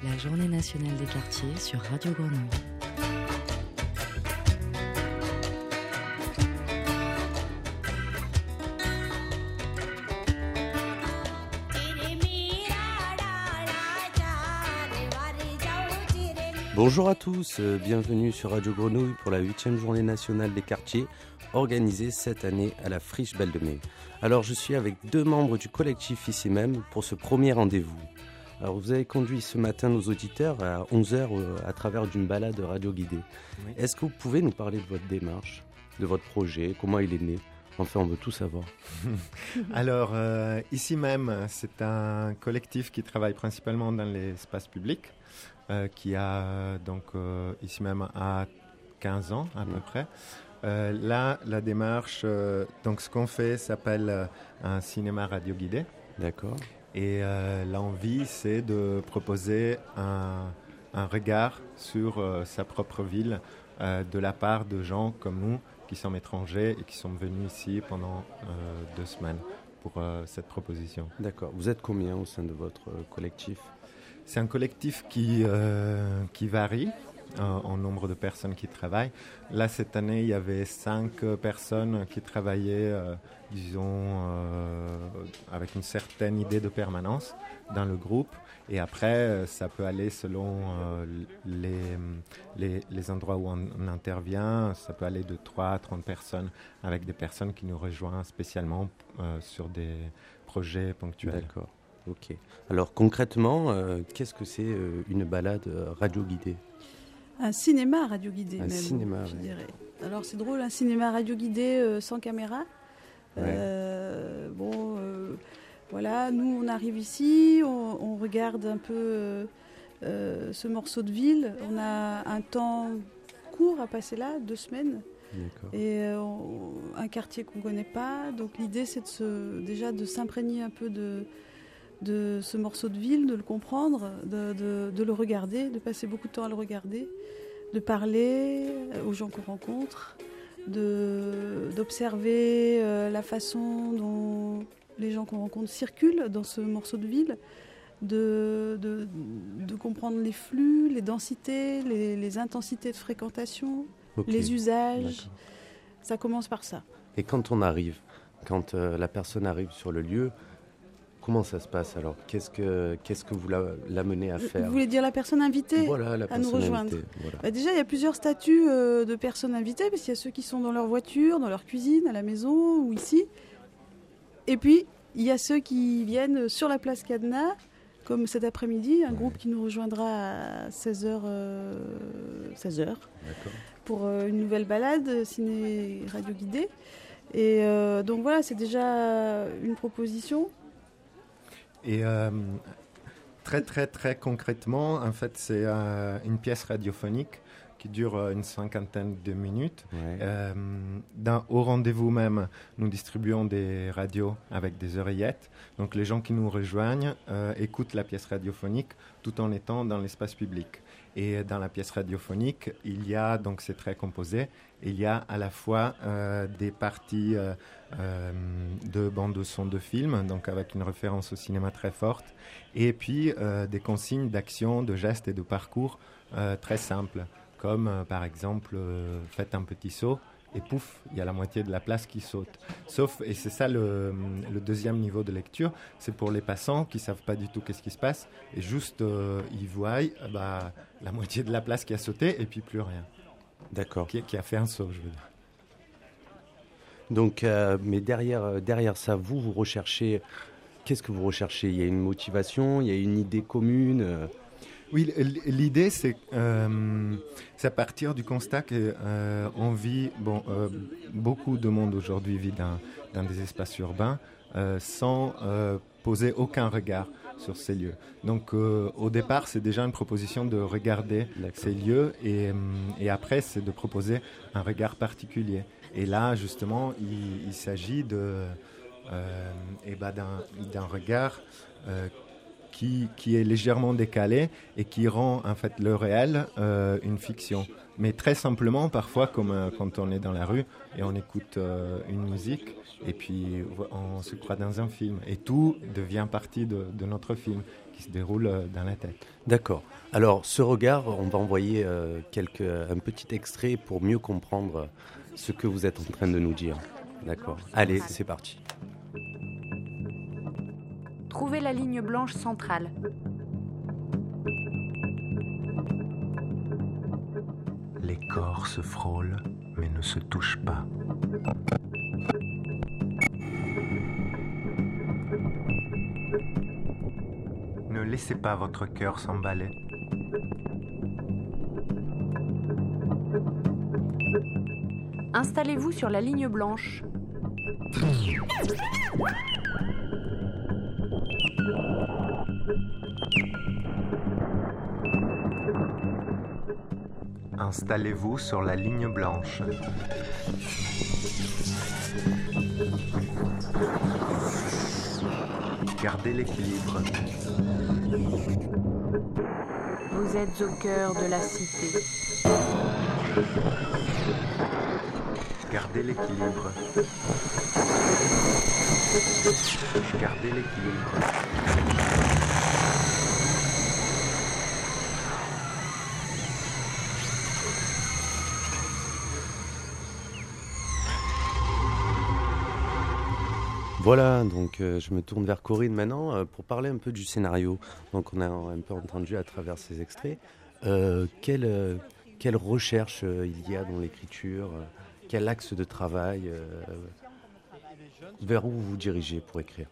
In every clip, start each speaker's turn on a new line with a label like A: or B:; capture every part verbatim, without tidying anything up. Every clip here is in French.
A: La Journée nationale des quartiers sur Radio Grenouille.
B: Bonjour à tous, euh, bienvenue sur Radio Grenouille pour la huitième Journée nationale des quartiers, organisée cette année à la Friche Belle de Mai. Alors je suis avec deux membres du collectif ici même pour ce premier rendez-vous. Alors vous avez conduit ce matin nos auditeurs à onze heures euh, à travers d'une balade radio guidée. Oui. Est-ce que vous pouvez nous parler de votre démarche, de votre projet, comment il est né ? Enfin, on veut tout savoir.
C: Alors, euh, ici même, c'est un collectif qui travaille principalement dans l'espace public, euh, qui a donc euh, ici même à quinze ans à mmh. peu près. Euh, là, la démarche, euh, donc ce qu'on fait s'appelle euh, un cinéma radio guidé.
B: D'accord.
C: Et euh, l'envie, c'est de proposer un, un regard sur euh, sa propre ville euh, de la part de gens comme nous, qui sont étrangers et qui sont venus ici pendant euh, deux semaines pour euh, cette proposition.
B: D'accord. Vous êtes combien au sein de votre euh, collectif ?
C: C'est un collectif qui, euh, qui varie euh, en nombre de personnes qui travaillent. Là, cette année, il y avait cinq personnes qui travaillaient, euh, disons, euh, avec une certaine idée de permanence dans le groupe. Et après, ça peut aller selon euh, les, les, les endroits où on, on intervient. Ça peut aller de trois à trente personnes, avec des personnes qui nous rejoignent spécialement euh, sur des projets ponctuels.
B: D'accord, ok. Alors concrètement, euh, qu'est-ce que c'est euh, une balade radio guidée ?
D: Un cinéma radio guidé,
B: un
D: même,
B: cinéma,
D: je
B: ouais.
D: dirais. Alors c'est drôle, un cinéma radio guidé euh, sans caméra.
B: Ouais.
D: Euh, bon... Euh, Voilà, nous on arrive ici, on, on regarde un peu euh, euh, ce morceau de ville. On a un temps court à passer là, deux semaines.
B: D'accord.
D: Et euh, on, un quartier qu'on ne connaît pas. Donc l'idée c'est de se, déjà de s'imprégner un peu de, de ce morceau de ville, de le comprendre, de, de, de le regarder, de passer beaucoup de temps à le regarder, de parler aux gens qu'on rencontre, de, d'observer euh, la façon dont les gens qu'on rencontre circulent dans ce morceau de ville, de, de, de comprendre les flux, les densités, les, les intensités de fréquentation, okay. Les usages. D'accord. Ça commence par ça.
B: Et quand on arrive, quand euh, la personne arrive sur le lieu, comment ça se passe alors ? Qu'est-ce que, qu'est-ce que vous la, l'amenez à faire ?
D: Vous voulez dire la personne invitée
B: voilà, la
D: à nous rejoindre
B: invitée, voilà.
D: Bah déjà, il y a plusieurs statuts euh, de personnes invitées, parce qu'il y a ceux qui sont dans leur voiture, dans leur cuisine, à la maison ou ici. Et puis, il y a ceux qui viennent sur la place Cadenas, comme cet après-midi, un ouais. groupe qui nous rejoindra à seize heures, euh, seize heures pour euh, une nouvelle balade ciné radio guidée. Et euh, donc voilà, c'est déjà une proposition.
C: Et euh, très très très concrètement, en fait, c'est euh, une pièce radiophonique qui dure une cinquantaine de minutes.
B: Ouais.
C: Euh, dans, au rendez-vous même, nous distribuons des radios avec des oreillettes. Donc les gens qui nous rejoignent euh, écoutent la pièce radiophonique tout en étant dans l'espace public. Et dans la pièce radiophonique, il y a, donc c'est très composé, il y a à la fois euh, des parties euh, euh, de bande son de film, donc avec une référence au cinéma très forte, et puis euh, des consignes d'action, de gestes et de parcours euh, très simples. Comme euh, par exemple, euh, faites un petit saut et pouf, il y a la moitié de la place qui saute. Sauf, et c'est ça le, le deuxième niveau de lecture, c'est pour les passants qui ne savent pas du tout qu'est-ce qui se passe et juste euh, ils voient euh, bah, la moitié de la place qui a sauté et puis plus rien.
B: D'accord.
C: Qui, qui a fait un saut, je veux dire.
B: Donc, euh, mais derrière, derrière ça, vous, vous recherchez, qu'est-ce que vous recherchez ? Il y a une motivation, il y a une idée commune euh...
C: Oui, l'idée, c'est, euh, c'est à partir du constat qu'on euh, vit, bon, euh, beaucoup de monde aujourd'hui vit dans, dans des espaces urbains euh, sans euh, poser aucun regard sur ces lieux. Donc, euh, au départ, c'est déjà une proposition de regarder D'accord. ces lieux et, et après, c'est de proposer un regard particulier. Et là, justement, il, il s'agit de, euh, et ben d'un, d'un regard euh, Qui, qui est légèrement décalé et qui rend en fait le réel euh, une fiction. mais très simplement, parfois, comme euh, quand on est dans la rue et on écoute euh, une musique, et puis on se croit dans un film. Et tout devient partie de, de notre film qui se déroule euh, dans la tête.
B: D'accord. Alors, ce regard, on va envoyer euh, quelques, un petit extrait pour mieux comprendre ce que vous êtes en train de nous dire. D'accord. Allez, c'est parti.
E: Trouvez la ligne blanche centrale.
C: Les corps se frôlent, mais ne se touchent pas. Ne laissez pas votre cœur s'emballer.
E: Installez-vous sur la ligne blanche.
C: Installez-vous sur la ligne blanche. Gardez l'équilibre.
E: Vous êtes au cœur de la cité.
C: Gardez l'équilibre. Gardez l'équilibre.
B: Voilà, donc euh, je me tourne vers Corinne maintenant euh, pour parler un peu du scénario. Donc on a un peu entendu à travers ces extraits. Euh, quelle, euh, quelle recherche euh, il y a dans l'écriture euh, quel axe de travail euh, vers où vous vous dirigez pour écrire?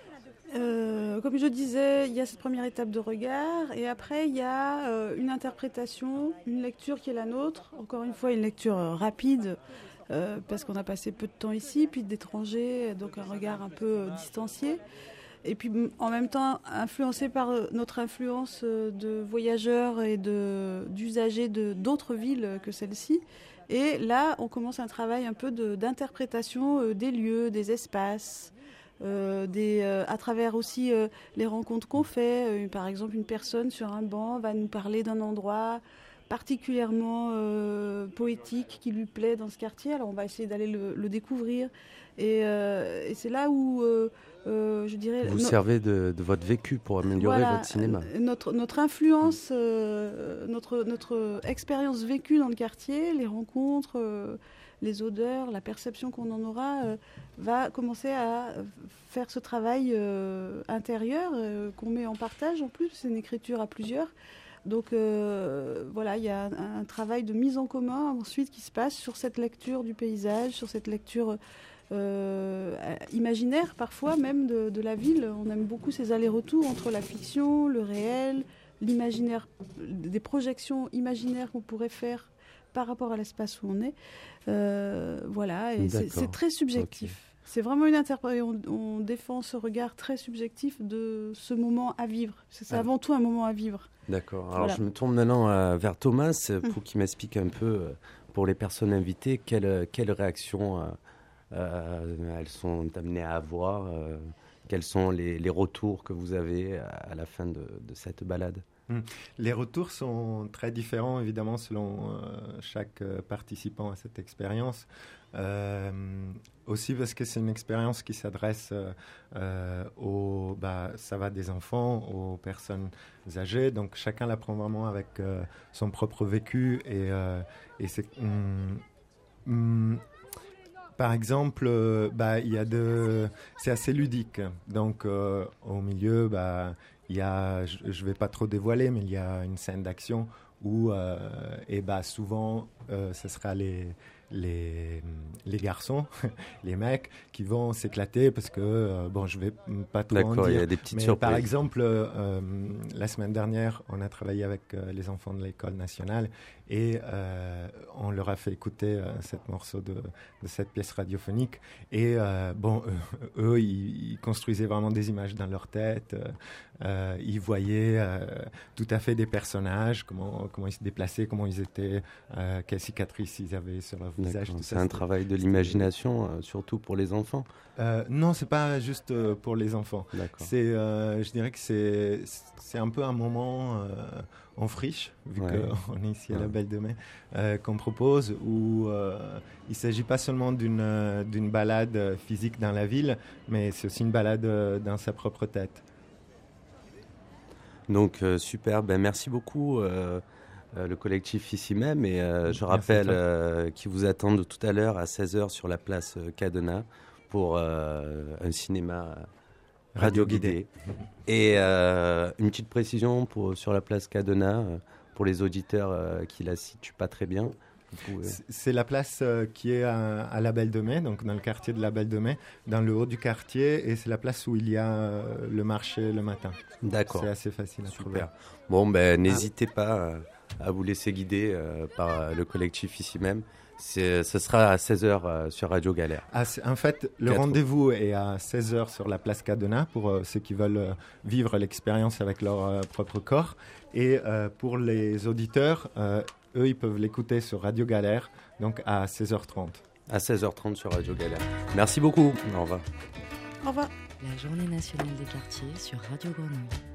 D: Euh, comme je disais, il y a cette première étape de regard et après il y a euh, une interprétation, une lecture qui est la nôtre. Encore une fois, une lecture euh, rapide euh, parce qu'on a passé peu de temps ici, puis d'étrangers, donc un regard un peu euh, distancié. Et puis en même temps influencé par euh, notre influence euh, de voyageurs et de, d'usagers de, d'autres villes que celle-ci. Et là, on commence un travail un peu de, d'interprétation euh, des lieux, des espaces. Euh, des, euh, à travers aussi euh, les rencontres qu'on fait. Euh, par exemple, une personne sur un banc va nous parler d'un endroit particulièrement euh, poétique qui lui plaît dans ce quartier. Alors on va essayer d'aller le, le découvrir. Et, euh, et c'est là où, euh, euh, je dirais...
B: Vous
D: no-
B: servez de, de votre vécu pour améliorer
D: voilà,
B: votre cinéma.
D: Notre, notre influence, euh, notre, notre expérience vécue dans le quartier, les rencontres... Euh, les odeurs, la perception qu'on en aura, euh, va commencer à faire ce travail euh, intérieur euh, qu'on met en partage en plus. C'est une écriture à plusieurs. Donc euh, voilà, il y a un, un travail de mise en commun ensuite qui se passe sur cette lecture du paysage, sur cette lecture euh, imaginaire parfois même de, de la ville. On aime beaucoup ces allers-retours entre la fiction, le réel, l'imaginaire, des projections imaginaires qu'on pourrait faire par rapport à l'espace où on est. Euh, voilà, et c'est, c'est très subjectif. Okay. C'est vraiment une interprétation. On, on défend ce regard très subjectif de ce moment à vivre. C'est, c'est ah. avant tout un moment à vivre.
B: D'accord. Alors voilà. Je me tourne maintenant euh, vers Thomas pour mmh. qu'il m'explique un peu, euh, pour les personnes invitées, quelles quelle réactions euh, euh, elles sont amenées à avoir, euh, quels sont les, les retours que vous avez à, à la fin de, de cette balade.
C: Les retours sont très différents, évidemment, selon euh, chaque euh, participant à cette expérience. Euh, aussi parce que c'est une expérience qui s'adresse euh, aux, bah, ça va des enfants aux personnes âgées. Donc chacun la prend vraiment avec euh, son propre vécu et, euh, et c'est... Hum, hum, Par exemple, euh, bah, y a de... c'est assez ludique. Donc, euh, au milieu, bah, y a... je ne vais pas trop dévoiler, mais il y a une scène d'action où euh, et bah, souvent, euh, ce sera les, les, les garçons, les mecs, qui vont s'éclater parce que, euh, bon, je ne vais pas trop
B: D'accord,
C: en dire.
B: Il y a des petites
C: mais
B: surprises.
C: Par exemple, euh, la semaine dernière, on a travaillé avec euh, les enfants de l'École nationale et euh, on leur a fait écouter euh, cette morceau de, de cette pièce radiophonique. Et euh, bon, eux, eux ils, ils construisaient vraiment des images dans leur tête. Euh, ils voyaient euh, tout à fait des personnages, comment, comment ils se déplaçaient, comment ils étaient, euh, quelles cicatrices ils avaient sur leur visage. Tout
B: c'est
C: ça,
B: un
C: c'est...
B: travail de l'imagination, euh, surtout pour les enfants.
C: Euh, non, c'est pas juste euh, pour les enfants.
B: D'accord.
C: C'est, euh, je dirais que c'est, c'est un peu un moment euh, en friche, vu
B: Ouais.
C: qu'on est ici à
B: Ouais.
C: la Belle de Mai, euh, qu'on propose, où euh, il ne s'agit pas seulement d'une, euh, d'une balade physique dans la ville, mais c'est aussi une balade euh, dans sa propre tête.
B: Donc euh, super, ben, merci beaucoup euh, euh, le collectif ici même et euh, je
C: Merci à
B: rappelle
C: toi.
B: euh, qu'ils vous attendent tout à l'heure à seize heures sur la place euh, Cadena pour euh, un cinéma radio guidé. Et euh, une petite précision pour, sur la place Cadena euh, pour les auditeurs euh, qui la situent pas très bien. Vous pouvez...
C: C'est- C'est la place euh, qui est à, à la Belle de Mai, donc dans le quartier de la Belle de Mai, dans le haut du quartier, et c'est la place où il y a euh, le marché le matin.
B: D'accord.
C: C'est assez facile à trouver.
B: Super. Bon, ben, n'hésitez pas euh, à vous laisser guider euh, par euh, le collectif ici même. C'est, ce sera à seize heures euh, sur Radio Galère.
C: Ah, c'est- en fait, le
B: Quatre.
C: rendez-vous est à seize heures sur la place Cadena pour euh, ceux qui veulent euh, vivre l'expérience avec leur euh, propre corps. Et euh, pour les auditeurs, euh, eux, ils peuvent l'écouter sur Radio Galère, donc à seize heures trente.
B: À seize heures trente sur Radio Galère. Merci beaucoup. Au revoir.
D: Au revoir.
A: La journée nationale des quartiers sur Radio Grenouille.